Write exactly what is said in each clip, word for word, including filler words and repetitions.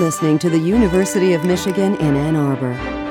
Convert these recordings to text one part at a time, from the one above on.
listening to the University of Michigan in Ann Arbor.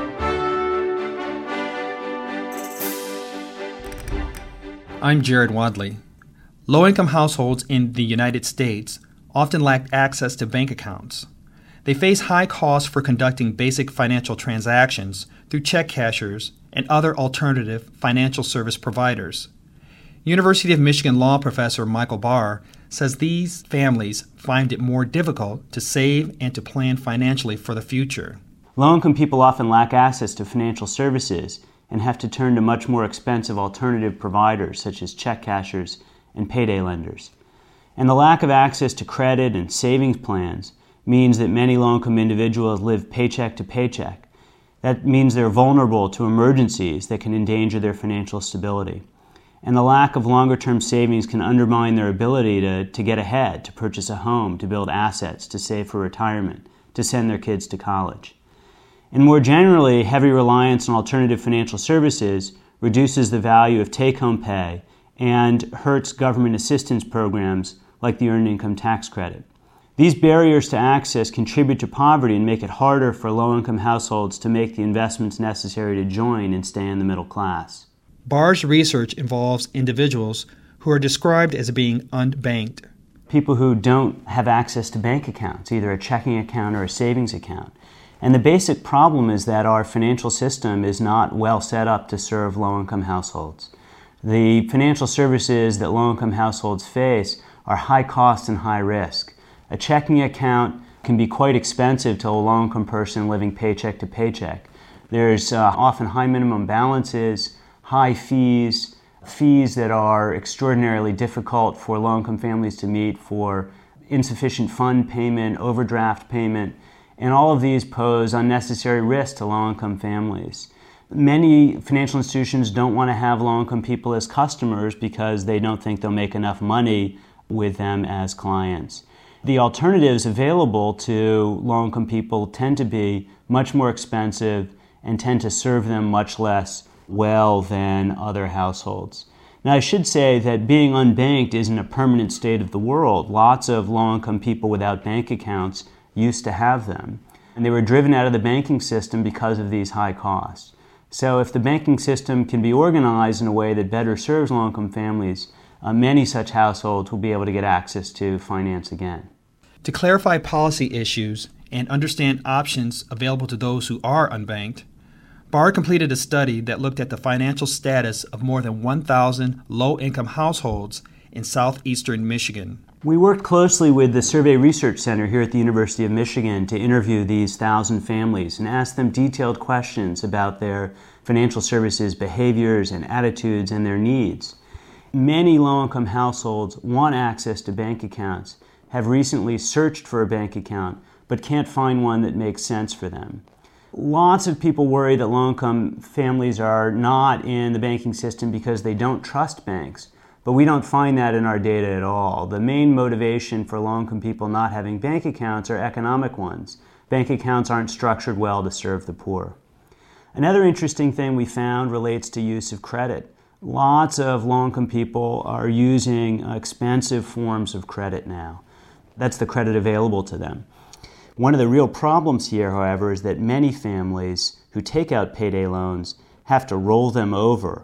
I'm Jared Wadley. Low-income households in the United States often lack access to bank accounts. They face high costs for conducting basic financial transactions through check cashers and other alternative financial service providers. University of Michigan law professor Michael Barr says these families find it more difficult to save and to plan financially for the future. Low-income people often lack access to financial services and have to turn to much more expensive alternative providers such as check cashers and payday lenders. And the lack of access to credit and savings plans means that many low-income individuals live paycheck to paycheck. That means they're vulnerable to emergencies that can endanger their financial stability. And the lack of longer-term savings can undermine their ability to, to get ahead, to purchase a home, to build assets, to save for retirement, to send their kids to college. And more generally, heavy reliance on alternative financial services reduces the value of take-home pay and hurts government assistance programs like the Earned Income Tax Credit. These barriers to access contribute to poverty and make it harder for low-income households to make the investments necessary to join and stay in the middle class. Barr's research involves individuals who are described as being unbanked. People who don't have access to bank accounts, either a checking account or a savings account. And the basic problem is that our financial system is not well set up to serve low-income households. The financial services that low-income households face are high cost and high risk. A checking account can be quite expensive to a low-income person living paycheck to paycheck. There's uh, often high minimum balances, high fees, fees that are extraordinarily difficult for low-income families to meet for insufficient fund payment, overdraft payment, and all of these pose unnecessary risk to low-income families. Many financial institutions don't want to have low-income people as customers because they don't think they'll make enough money with them as clients. The alternatives available to low-income people tend to be much more expensive and tend to serve them much less well than other households. Now, I should say that being unbanked isn't a permanent state of the world. Lots of low-income people without bank accounts used to have them, and they were driven out of the banking system because of these high costs. So if the banking system can be organized in a way that better serves low-income families, uh, many such households will be able to get access to finance again. To clarify policy issues and understand options available to those who are unbanked, Barr completed a study that looked at the financial status of more than one thousand low-income households in southeastern Michigan. We worked closely with the Survey Research Center here at the University of Michigan to interview these thousand families and ask them detailed questions about their financial services behaviors and attitudes and their needs. Many low-income households want access to bank accounts, have recently searched for a bank account, but can't find one that makes sense for them. Lots of people worry that low-income families are not in the banking system because they don't trust banks, but we don't find that in our data at all. The main motivation for low-income people not having bank accounts are economic ones. Bank accounts aren't structured well to serve the poor. Another interesting thing we found relates to use of credit. Lots of low-income people are using expensive forms of credit now. That's the credit available to them. One of the real problems here, however, is that many families who take out payday loans have to roll them over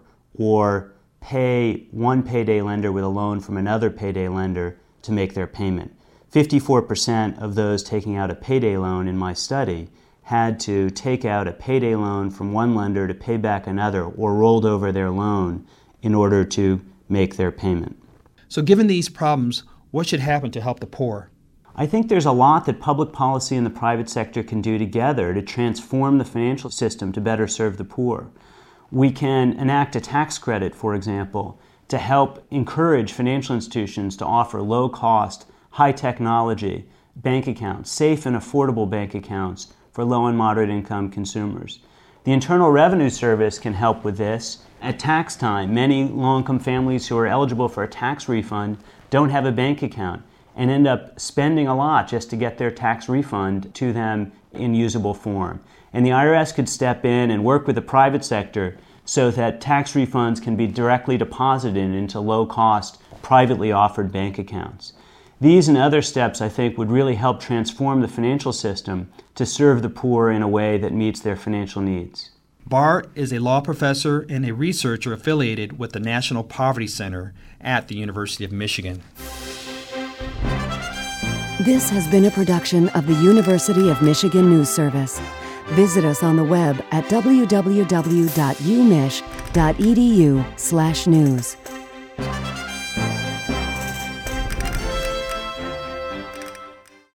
or pay one payday lender with a loan from another payday lender to make their payment. fifty-four percent of those taking out a payday loan in my study had to take out a payday loan from one lender to pay back another or rolled over their loan in order to make their payment. So given these problems, what should happen to help the poor? I think there's a lot that public policy and the private sector can do together to transform the financial system to better serve the poor. We can enact a tax credit, for example, to help encourage financial institutions to offer low-cost, high-technology bank accounts, safe and affordable bank accounts for low and moderate income consumers. The Internal Revenue Service can help with this. At tax time, many low-income families who are eligible for a tax refund don't have a bank account and end up spending a lot just to get their tax refund to them in usable form. And the I R S could step in and work with the private sector so that tax refunds can be directly deposited into low-cost, privately offered bank accounts. These and other steps, I think, would really help transform the financial system to serve the poor in a way that meets their financial needs. Barr is a law professor and a researcher affiliated with the National Poverty Center at the University of Michigan. This has been a production of the University of Michigan News Service. Visit us on the web at w w w dot u mich dot e d u slash news.